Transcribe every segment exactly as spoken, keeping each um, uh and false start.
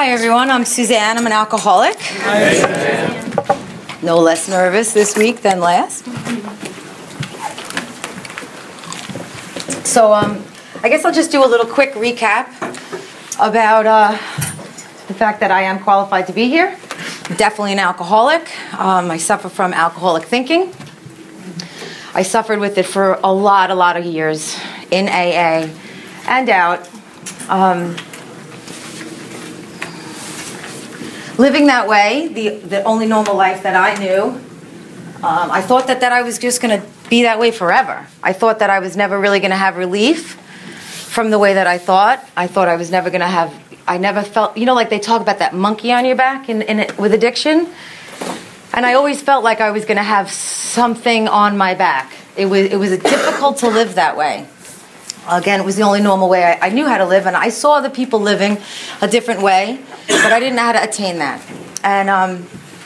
Hi everyone, I'm Suzanne. I'm an alcoholic. No less nervous this week than last. So um, I guess I'll just do a little quick recap about uh, the fact that I am qualified to be here. I'm definitely an alcoholic. Um, I suffer from alcoholic thinking. I suffered with it for a lot, a lot of years in A A and out. Um, living that way, the, the only normal life that I knew, um, I thought that, that I was just going to be that way forever. I thought that I was never really going to have relief from the way that I thought. I thought I was never going to have, I never felt, you know, like they talk about that monkey on your back in, in it, with addiction. And I always felt like I was going to have something on my back. It was, it was difficult to live that way. Again, it was the only normal way I, I knew how to live, and I saw the people living a different way, but I didn't know how to attain that. And um,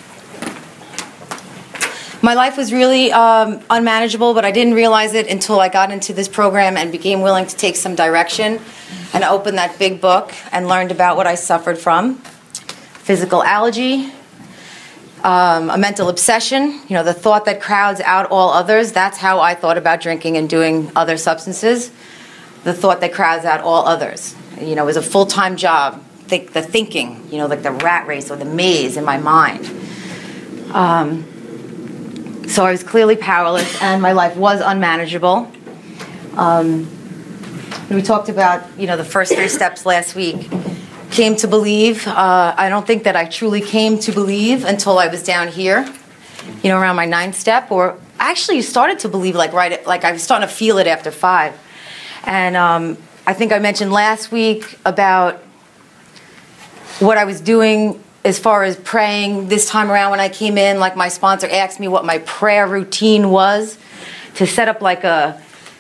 my life was really um, unmanageable, but I didn't realize it until I got into this program and became willing to take some direction and open that big book and learned about what I suffered from. Physical allergy, um, a mental obsession, you know, the thought that crowds out all others. That's how I thought about drinking and doing other substances. The thought that crowds out all others. You know, it was a full-time job. Think the thinking, you know, like the rat race or the maze in my mind. Um, so I was clearly powerless, and my life was unmanageable. Um, we talked about, you know, the first three steps last week. Came to believe. Uh, I don't think that I truly came to believe until I was down here, you know, around my ninth step. Or actually started to believe like right, at, like I was starting to feel it after five. And um, I think I mentioned last week about what I was doing as far as praying this time around when I came in. Like my sponsor asked me what my prayer routine was to set up like a,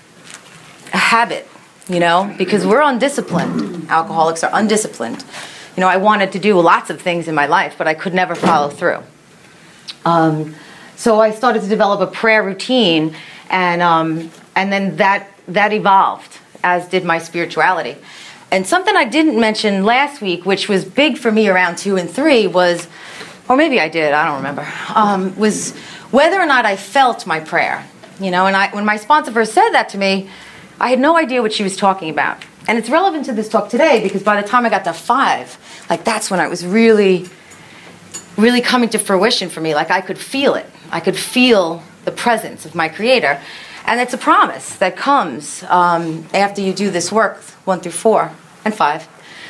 a habit, you know, because we're undisciplined. Alcoholics are undisciplined. You know, I wanted to do lots of things in my life, but I could never follow through. Um, so I started to develop a prayer routine, and um, and then that that evolved, as did my spirituality. And something I didn't mention last week, which was big for me around two and three, was, or maybe I did, I don't remember, um, was whether or not I felt my prayer. You know, and I, when my sponsor first said that to me, I had no idea what she was talking about. And it's relevant to this talk today because by the time I got to five, like that's when it was really, really coming to fruition for me. Like I could feel it. I could feel the presence of my Creator. And it's a promise that comes um, after you do this work, one through four and five.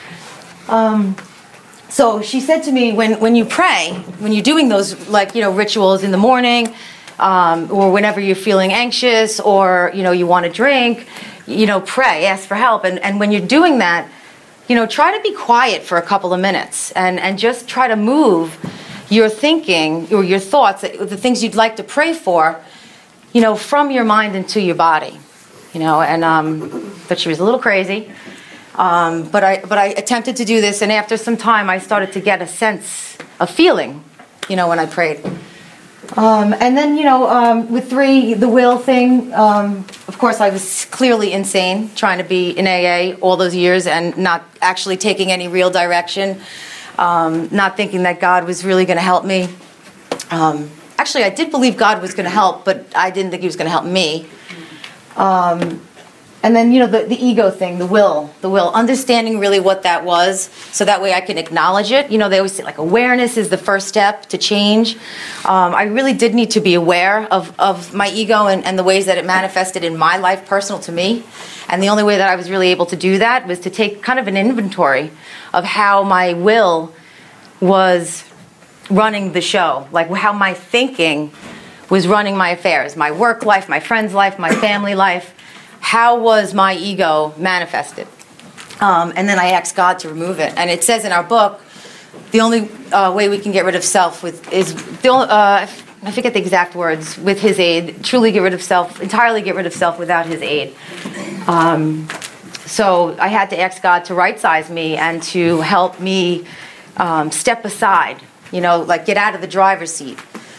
Um, so she said to me, when, when you pray, when you're doing those like, you know, rituals in the morning, um, or whenever you're feeling anxious or, you know, you want to drink, you know, pray, ask for help. And, and when you're doing that, you know, try to be quiet for a couple of minutes and, and just try to move your thinking or your thoughts, the things you'd like to pray for, you know, from your mind into your body, you know, and, um, but she was a little crazy, um, but I, but I attempted to do this, and after some time, I started to get a sense, a feeling, you know, when I prayed. Um, and then, you know, um, with three, the will thing, um, of course, I was clearly insane, trying to be in A A all those years and not actually taking any real direction, um, not thinking that God was really going to help me. Um, Actually, I did believe God was going to help, but I didn't think He was going to help me. Um, and then, you know, the, the ego thing, the will, the will, understanding really what that was, so that way I can acknowledge it. You know, they always say, like, awareness is the first step to change. Um, I really did need to be aware of, of my ego and, and the ways that it manifested in my life, personal to me. And the only way that I was really able to do that was to take kind of an inventory of how my will was running the show, like how my thinking was running my affairs, my work life, my friend's life, my family life. How was my ego manifested? Um, and then I asked God to remove it. And it says in our book, the only uh, way we can get rid of self with is, the only, uh, I forget the exact words, with His aid, truly get rid of self, entirely get rid of self without His aid. Um, so I had to ask God to right-size me and to help me um, step aside. You know, like get out of the driver's seat.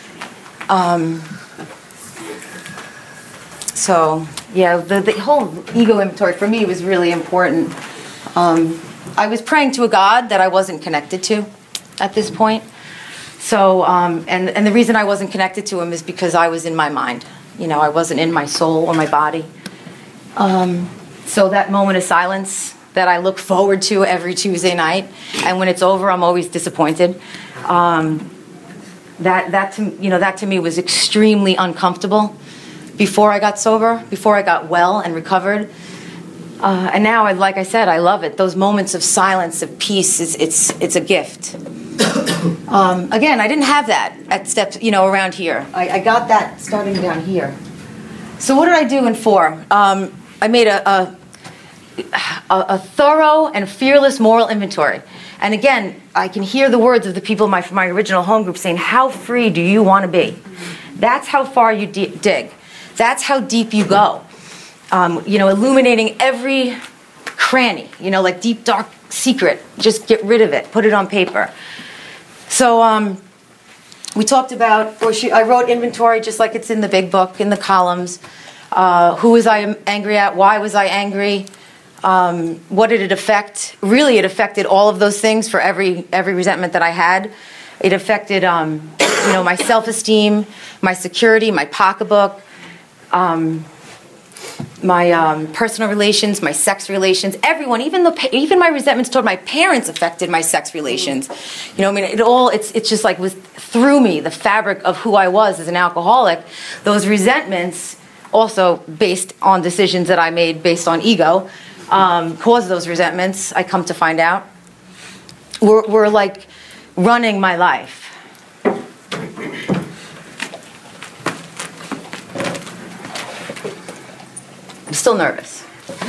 Um, so, yeah, the, the whole ego inventory for me was really important. Um, I was praying to a God that I wasn't connected to at this point. So, um, and, and the reason I wasn't connected to him is because I was in my mind. You know, I wasn't in my soul or my body. Um, so that moment of silence that I look forward to every Tuesday night, and when it's over, I'm always disappointed. Um, that, that, to, you know, that to me was extremely uncomfortable before I got sober, before I got well and recovered. Uh, and now, I, like I said, I love it. Those moments of silence, of peace, is, it's, it's a gift. Um, again, I didn't have that at steps, you know, around here. I, I got that starting down here. So what did I do in four? Um, I made a, a, a, a thorough and fearless moral inventory. And again, I can hear the words of the people in my, my original home group saying, how free do you want to be? That's how far you d dig. That's how deep you go. Um, you know, illuminating every cranny, you know, like deep, dark secret. Just get rid of it. Put it on paper. So um, we talked about, or she, I wrote inventory just like it's in the big book, in the columns. Uh, who was I angry at? Why was I angry? Um, what did it affect? Really, it affected all of those things for every every resentment that I had. It affected, um, you know, my self-esteem, my security, my pocketbook, um, my um, personal relations, my sex relations, everyone, even the even my resentments toward my parents affected my sex relations. You know, I mean, it all it's it's just like was through me, the fabric of who I was as an alcoholic. Those resentments, also based on decisions that I made based on ego, um, caused those resentments. I come to find out, were were like running my life. I'm still nervous.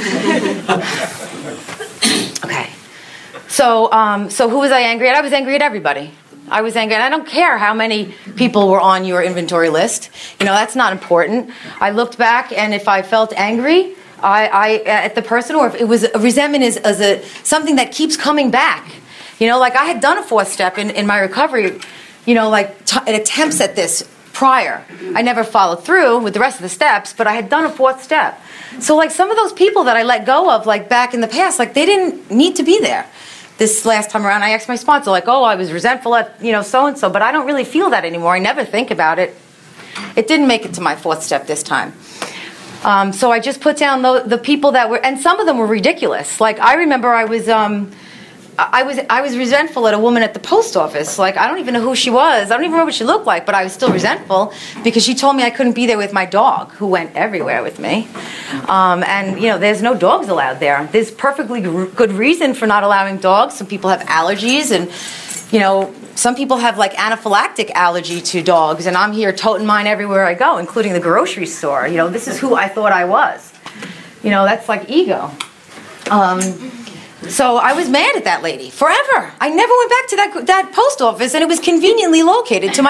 Okay. So, um, so who was I angry at? I was angry at everybody. I was angry, and I don't care how many people were on your inventory list. You know, that's not important. I looked back, and if I felt angry I, I, at the person, or if it was a resentment is, is a, something that keeps coming back. You know, like I had done a fourth step in, in my recovery, you know, like t attempts at this prior. I never followed through with the rest of the steps, but I had done a fourth step. So like some of those people that I let go of, like back in the past, like they didn't need to be there. This last time around, I asked my sponsor, like, oh, I was resentful at, you know, so-and-so, but I don't really feel that anymore. I never think about it. It didn't make it to my fourth step this time. Um, so I just put down the, the people that were, and some of them were ridiculous. Like I remember I was, um, I was, I was resentful at a woman at the post office. Like I don't even know who she was. I don't even remember what she looked like, but I was still resentful because she told me I couldn't be there with my dog, who went everywhere with me. Um, and you know, there's no dogs allowed there. There's perfectly good reason for not allowing dogs. Some people have allergies, and you know, some people have like anaphylactic allergy to dogs, and I'm here toting mine everywhere I go, including the grocery store. You know, this is who I thought I was. You know, that's like ego. Um, so I was mad at that lady forever. I never went back to that, that post office, and it was conveniently located to my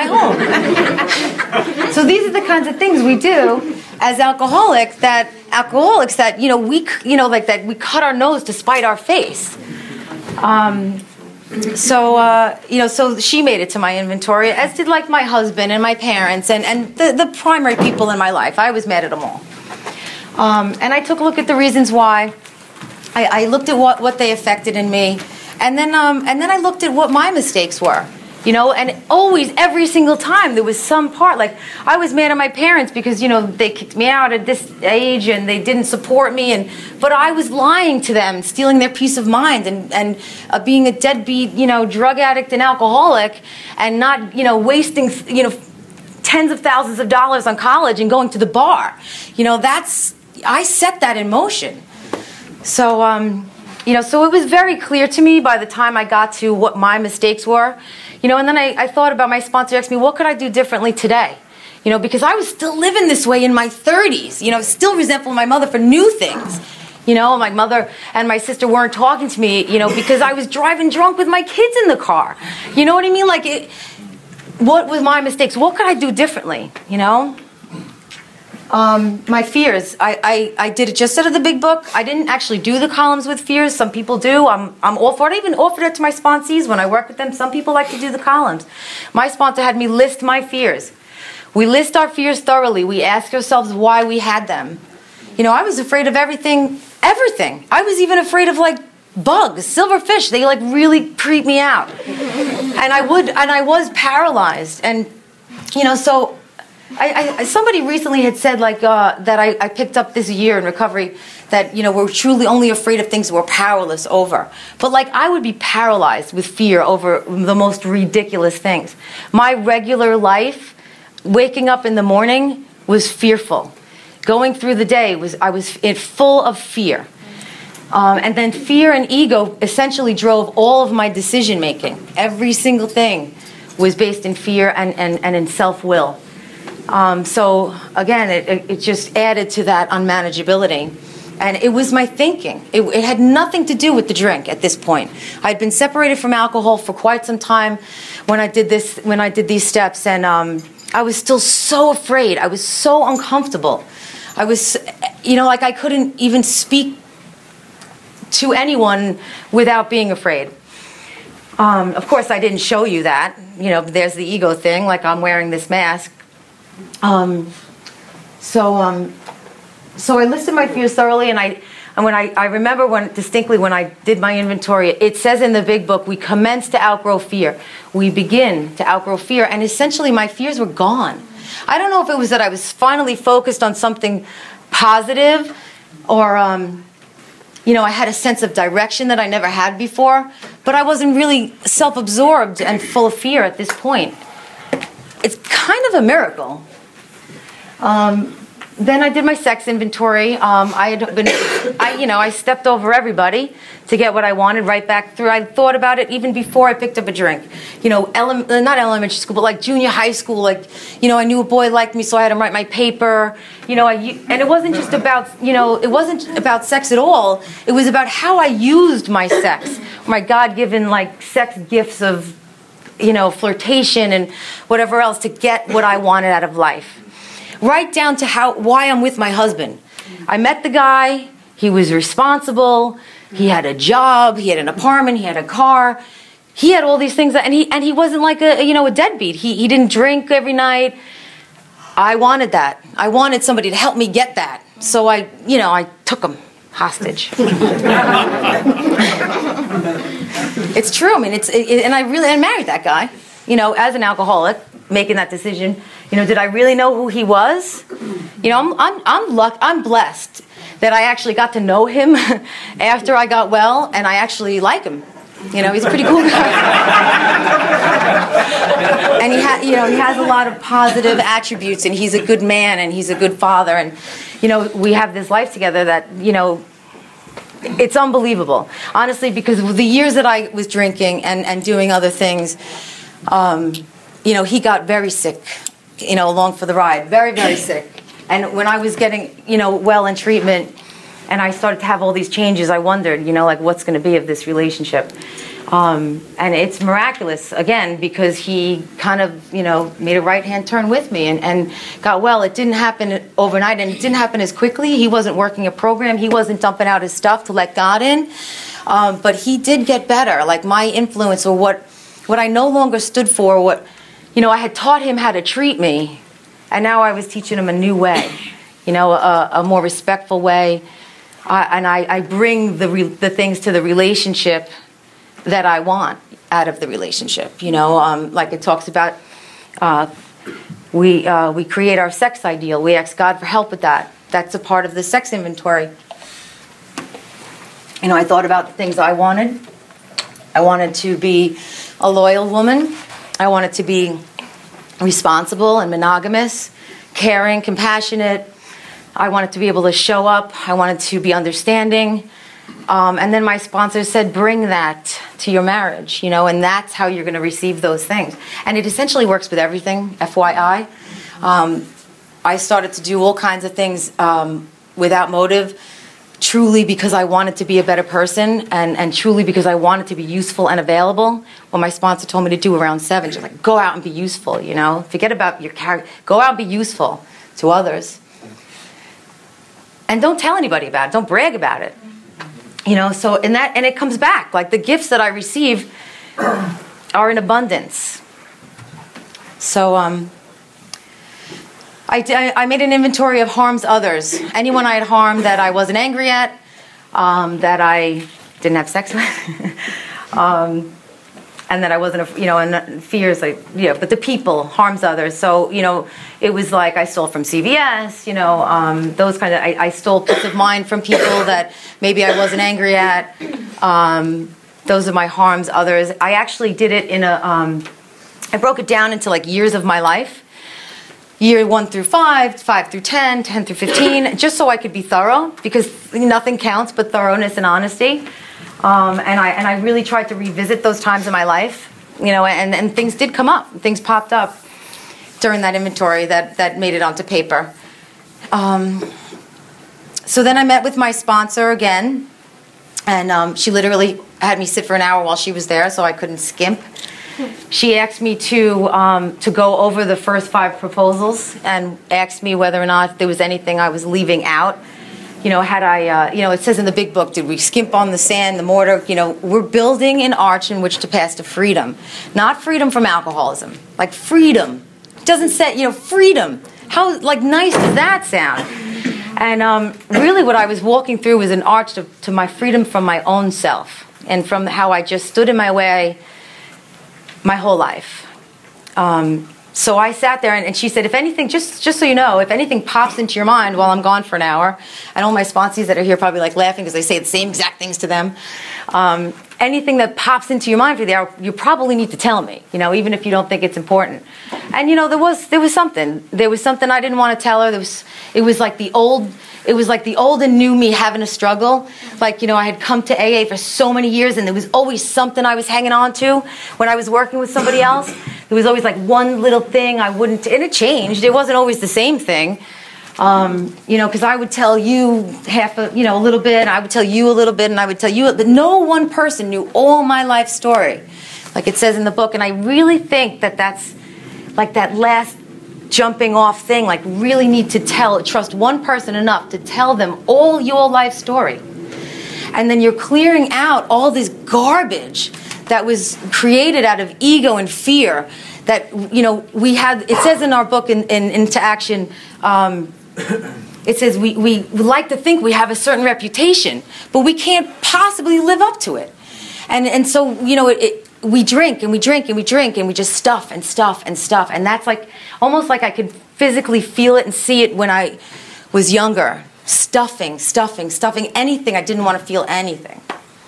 home. So these are the kinds of things we do as alcoholics that, alcoholics that, you know, we, you know, like that we cut our nose to spite our face. Um, So, uh, you know, so she made it to my inventory, as did like my husband and my parents and, and the, the primary people in my life. I was mad at them all. Um, and I took a look at the reasons why. I, I looked at what, what they affected in me. And then, um, and then I looked at what my mistakes were. You know, and always, every single time, there was some part. Like, I was mad at my parents because, you know, they kicked me out at this age and they didn't support me. And but I was lying to them, stealing their peace of mind, and, and uh, being a deadbeat, you know, drug addict and alcoholic, and not, you know, wasting, you know, tens of thousands of dollars on college and going to the bar. You know, that's, I set that in motion. So, um, you know, so it was very clear to me by the time I got to what my mistakes were. You know, and then I, I thought about, my sponsor asked me, what could I do differently today? You know, because I was still living this way in my thirties. You know, still resentful of my mother for new things. You know, my mother and my sister weren't talking to me, you know, because I was driving drunk with my kids in the car. You know what I mean? Like, it, what was my mistakes? What could I do differently, you know? Um, my fears, I, I, I did it just out of the big book. I didn't actually do the columns with fears. Some people do. I'm, I'm all for it. I even offered it to my sponsees when I work with them. Some people like to do the columns. My sponsor had me list my fears. We list our fears thoroughly. We ask ourselves why we had them. You know, I was afraid of everything, everything. I was even afraid of, like, bugs, silverfish. They like really creep me out. And I would, and I was paralyzed. And, you know, so I, I, somebody recently had said like uh, that I, I picked up this year in recovery that, you know, we're truly only afraid of things we're powerless over. But like I would be paralyzed with fear over the most ridiculous things. My regular life, waking up in the morning, was fearful. Going through the day, was I was in full of fear. Um, and then fear and ego essentially drove all of my decision making. Every single thing was based in fear and, and, and in self-will. Um, so again, it, it just added to that unmanageability. And it was my thinking. It, it had nothing to do with the drink at this point. I'd been separated from alcohol for quite some time when I did this, when I did these steps, and um, I was still so afraid. I was so uncomfortable. I was, you know, like I couldn't even speak to anyone without being afraid. Um, of course, I didn't show you that. You know, there's the ego thing, like I'm wearing this mask. Um, so, um, so I listed my fears thoroughly, and I, and when I, I remember when distinctly when I did my inventory, it says in the big book, we commence to outgrow fear. We begin to outgrow fear, and essentially my fears were gone. I don't know if it was that I was finally focused on something positive, or, um, you know, I had a sense of direction that I never had before, but I wasn't really self-absorbed and full of fear at this point. It's kind of a miracle. Um, then I did my sex inventory. Um, I had been, I, you know, I stepped over everybody to get what I wanted right back through. I thought about it even before I picked up a drink. You know, ele- not elementary school, but like junior high school. Like, you know, I knew a boy liked me, so I had him write my paper. You know, I, and it wasn't just about, you know, it wasn't about sex at all. It was about how I used my sex, my God-given like sex gifts of, you know, flirtation and whatever else to get what I wanted out of life. Right down to how why I'm with my husband. I met the guy. He was responsible. He had a job. He had an apartment. He had a car. He had all these things, that, and he and he wasn't like a you know a deadbeat. He he didn't drink every night. I wanted that. I wanted somebody to help me get that. So I you know I took him hostage. It's true. I mean, it's it, and I really I married that guy. You know, as an alcoholic, making that decision. You know, did I really know who he was? You know, I'm I'm I'm luck I'm blessed that I actually got to know him after I got well, and I actually like him. You know, he's a pretty cool guy. And he ha- you know, he has a lot of positive attributes, and he's a good man, and he's a good father, and you know, we have this life together that, you know, it's unbelievable. Honestly, because of the years that I was drinking and, and doing other things, um, you know, he got very sick. You know, along for the ride, very, very sick. And when I was getting, you know, well in treatment, and I started to have all these changes, I wondered, you know, like what's going to be of this relationship. Um, and it's miraculous, again, because he kind of, you know, made a right-hand turn with me and, and got well. It didn't happen overnight, and it didn't happen as quickly. He wasn't working a program. He wasn't dumping out his stuff to let God in. Um, but he did get better. Like my influence, or what, what I no longer stood for, what... You know, I had taught him how to treat me, and now I was teaching him a new way, you know, a, a more respectful way. Uh, and I, I bring the re- the things to the relationship that I want out of the relationship. You know, um, like it talks about, uh, we uh, we create our sex ideal. We ask God for help with that. That's a part of the sex inventory. You know, I thought about the things I wanted. I wanted to be a loyal woman. I wanted to be responsible and monogamous, caring, compassionate. I wanted to be able to show up. I wanted to be understanding. Um, and then my sponsor said, bring that to your marriage, you know, and that's how you're going to receive those things. And it essentially works with everything, F Y I. Um, I started to do all kinds of things um, without motive, truly because I wanted to be a better person, and, and truly because I wanted to be useful and available. What my sponsor told me to do around seven, she's like, go out and be useful, you know? Forget about your character. Go out and be useful to others. And don't tell anybody about it. Don't brag about it. You know, so in that, and it comes back. Like the gifts that I receive are in abundance. So, um... I, I made an inventory of harms others. Anyone I had harmed that I wasn't angry at, um, that I didn't have sex with. um, and that I wasn't, a, you know, and fears, like, you know, but the people harms others. So, you know, it was like I stole from C V S, you know, um, those kind of, I, I stole peace of mind from people that maybe I wasn't angry at. Um, those are my harms others. I actually did it in a, um, I broke it down into like years of my life. Year one through five, five through ten, ten through fifteen, just so I could be thorough, because nothing counts but thoroughness and honesty. Um, and I and I really tried to revisit those times in my life, you know, and, and things did come up, things popped up during that inventory that, that made it onto paper. Um, so then I met with my sponsor again, and um, she literally had me sit for an hour while she was there, so I couldn't skimp. She asked me to um, to go over the first five proposals and asked me whether or not there was anything I was leaving out. You know, had I, uh, you know, it says in the big book, did we skimp on the sand, the mortar? You know, we're building an arch in which to pass to freedom. Not freedom from alcoholism, like freedom. It doesn't say, you know, freedom. How, like, nice does that sound? And um, really what I was walking through was an arch to, to my freedom from my own self and from how I just stood in my way my whole life. Um, so I sat there, and, and she said, if anything, just just so you know, if anything pops into your mind while I'm gone for an hour, and all my sponsees that are here probably like laughing because I say the same exact things to them, um, anything that pops into your mind for the hour, you probably need to tell me, you know, even if you don't think it's important. And, you know, there was there was something. There was something I didn't want to tell her. There was, it was like the old... It was like the old and new me having a struggle. Like, you know, I had come to A A for so many years, and there was always something I was hanging on to when I was working with somebody else. There was always like one little thing I wouldn't, and it changed. It wasn't always the same thing. Um, you know, because I would tell you half a, you know, a little bit, and I would tell you a little bit, and I would tell you, but no one person knew all my life story, like it says in the book. And I really think that that's like that last jumping off thing, like really need to tell, trust one person enough to tell them all your life story. And then you're clearing out all this garbage that was created out of ego and fear that, you know, we had. It says in our book, in, in Into Action, um, it says we, we like to think we have a certain reputation, but we can't possibly live up to it. And, and so, you know, it, it we drink and we drink and we drink and we just stuff and stuff and stuff. And that's like, almost like I could physically feel it and see it when I was younger. Stuffing, stuffing, stuffing, anything. I didn't want to feel anything.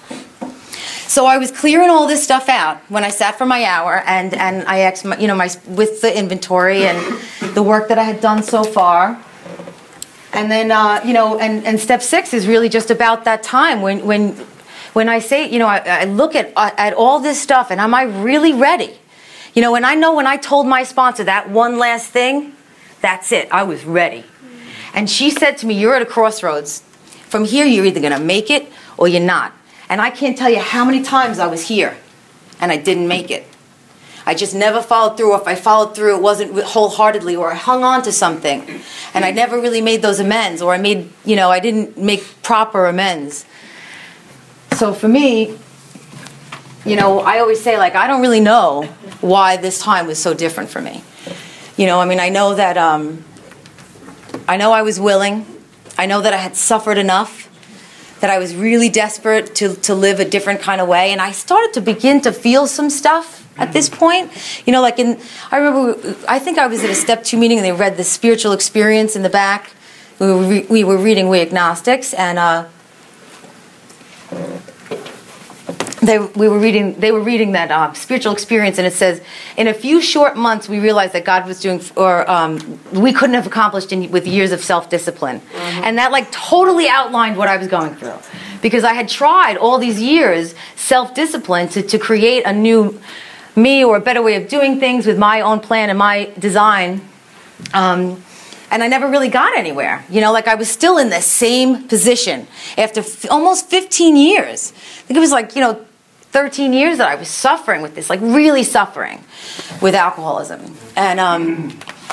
So I was clearing all this stuff out when I sat for my hour, and, and I asked, my, you know, my, with the inventory and the work that I had done so far. And then, uh, you know, and, and step six is really just about that time when, when, When I say, you know, I, I look at at all this stuff, and am I really ready? You know, and I know when I told my sponsor that one last thing, that's it. I was ready. And she said to me, you're at a crossroads. From here, you're either going to make it or you're not. And I can't tell you how many times I was here, and I didn't make it. I just never followed through. Or if I followed through, it wasn't wholeheartedly, or I hung on to something. And I never really made those amends, or I made, you know, I didn't make proper amends. So for me, you know, I always say, like, I don't really know why this time was so different for me. You know, I mean, I know that, um, I know I was willing. I know that I had suffered enough, that I was really desperate to, to live a different kind of way. And I started to begin to feel some stuff at this point. You know, like in, I remember, I think I was at a step two meeting, and they read the spiritual experience in the back. We were, re we were reading We Agnostics, and, uh, They, we were reading, they were reading that uh, spiritual experience, and it says, in a few short months, we realized that God was doing, or um, we couldn't have accomplished in, with years of self-discipline. Mm-hmm. And that like totally outlined what I was going through. Because I had tried all these years self-discipline to, to create a new me, or a better way of doing things with my own plan and my design. Um, And I never really got anywhere. You know, like I was still in the same position after f almost fifteen years. I think it was like, you know, thirteen years that I was suffering with this, like really suffering with alcoholism. And um,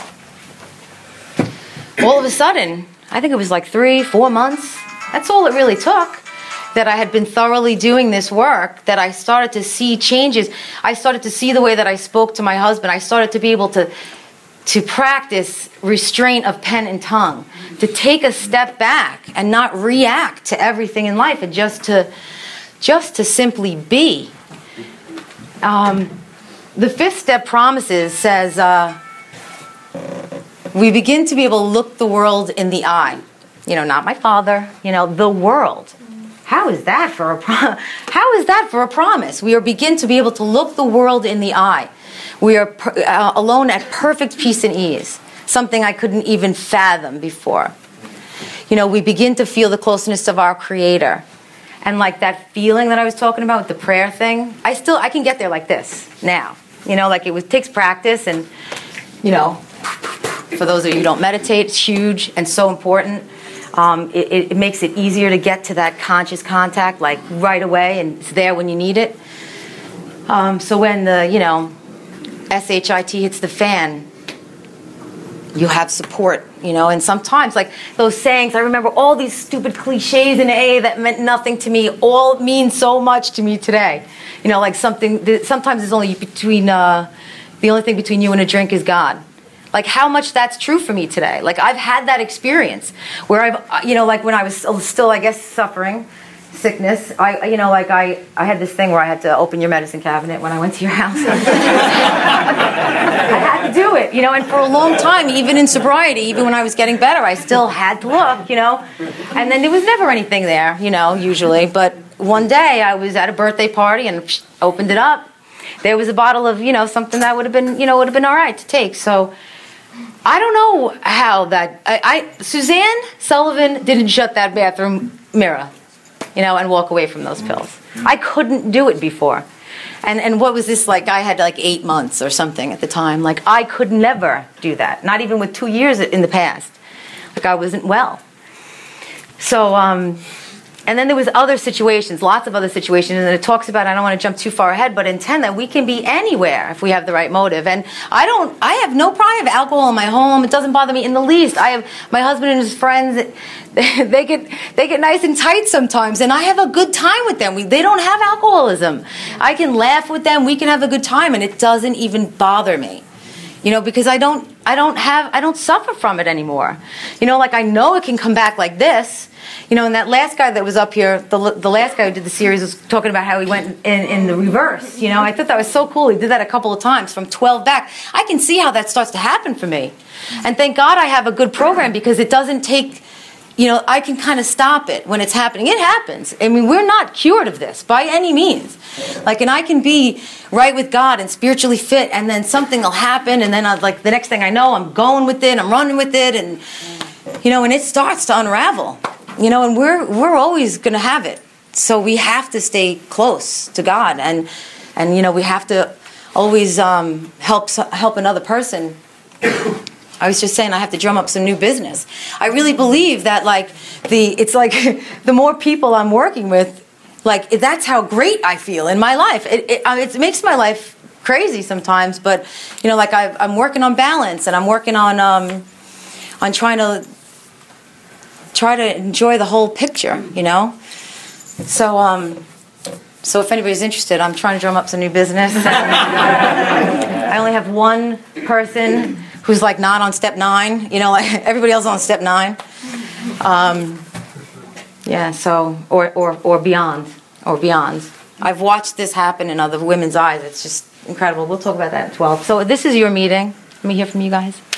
all of a sudden, I think it was like three, four months. That's all it really took, that I had been thoroughly doing this work, that I started to see changes. I started to see the way that I spoke to my husband. I started to be able to to practice restraint of pen and tongue, to take a step back and not react to everything in life, and just to just to simply be. Um, the fifth step promises says, uh, we begin to be able to look the world in the eye. You know, not my father, you know, the world. How is that for a pro- how is that for a promise? We are begin to be able to look the world in the eye. We are per- uh, alone at perfect peace and ease, something I couldn't even fathom before. You know, we begin to feel the closeness of our Creator. And like that feeling that I was talking about with the prayer thing, I still, I can get there like this now. You know, like it was, takes practice, and, you know, for those of you who don't meditate, it's huge and so important. Um, it, it makes it easier to get to that conscious contact, like right away, and it's there when you need it. Um, so when the, you know, S H I T hits the fan, you have support, you know, and sometimes, like those sayings, I remember all these stupid cliches in A A that meant nothing to me, all mean so much to me today. You know, like something, sometimes it's only between, uh, the only thing between you and a drink is God. Like how much that's true for me today. Like I've had that experience where I've, you know, like when I was still, I guess, suffering sickness, I, you know, like I, I had this thing where I had to open your medicine cabinet when I went to your house. I had to do it, you know, and for a long time, even in sobriety, even when I was getting better, I still had to look, you know, and then there was never anything there, you know, usually. But one day I was at a birthday party and psh, opened it up. There was a bottle of, you know, something that would have been, you know, would have been all right to take. So I don't know how that, I, I Suzanne Sullivan didn't shut that bathroom mirror, you know, and walk away from those pills. I couldn't do it before. And and what was this like? I had like eight months or something at the time. Like I could never do that, not even with two years in the past. Like I wasn't well. So, um, and then there was other situations, lots of other situations, and it talks about, I don't want to jump too far ahead, but in ten, that we can be anywhere if we have the right motive. And I don't, I have no problem with alcohol in my home. It doesn't bother me in the least. I have my husband and his friends, they get they get nice and tight sometimes, and I have a good time with them. We, they don't have alcoholism. I can laugh with them. We can have a good time, and it doesn't even bother me. You know, because I don't, I don't have, I don't suffer from it anymore. You know, like I know it can come back like this. You know, and that last guy that was up here, the the last guy who did the series was talking about how he went in, in the reverse. You know, I thought that was so cool. He did that a couple of times from twelve back. I can see how that starts to happen for me. And thank God I have a good program, because it doesn't take, you know, I can kind of stop it when it's happening. It happens. I mean, we're not cured of this by any means. Like, and I can be right with God and spiritually fit, and then something will happen, and then I, like the next thing I know, I'm going with it, I'm running with it, and, you know, and it starts to unravel. You know, and we're we're always going to have it. So we have to stay close to God, and and you know, we have to always um, help help another person. I was just saying, I have to drum up some new business. I really believe that, like, the it's like the more people I'm working with, like, that's how great I feel in my life. It it, it makes my life crazy sometimes, but you know, like I've, I'm working on balance, and I'm working on um, on trying to. try to enjoy the whole picture, you know? So, um, so if anybody's interested, I'm trying to drum up some new business. I only have one person who's like not on step nine, you know, like everybody else is on step nine. Um, yeah, so, or, or, or beyond, or beyond. I've watched this happen in other women's eyes. It's just incredible. We'll talk about that at twelve. So this is your meeting. Let me hear from you guys.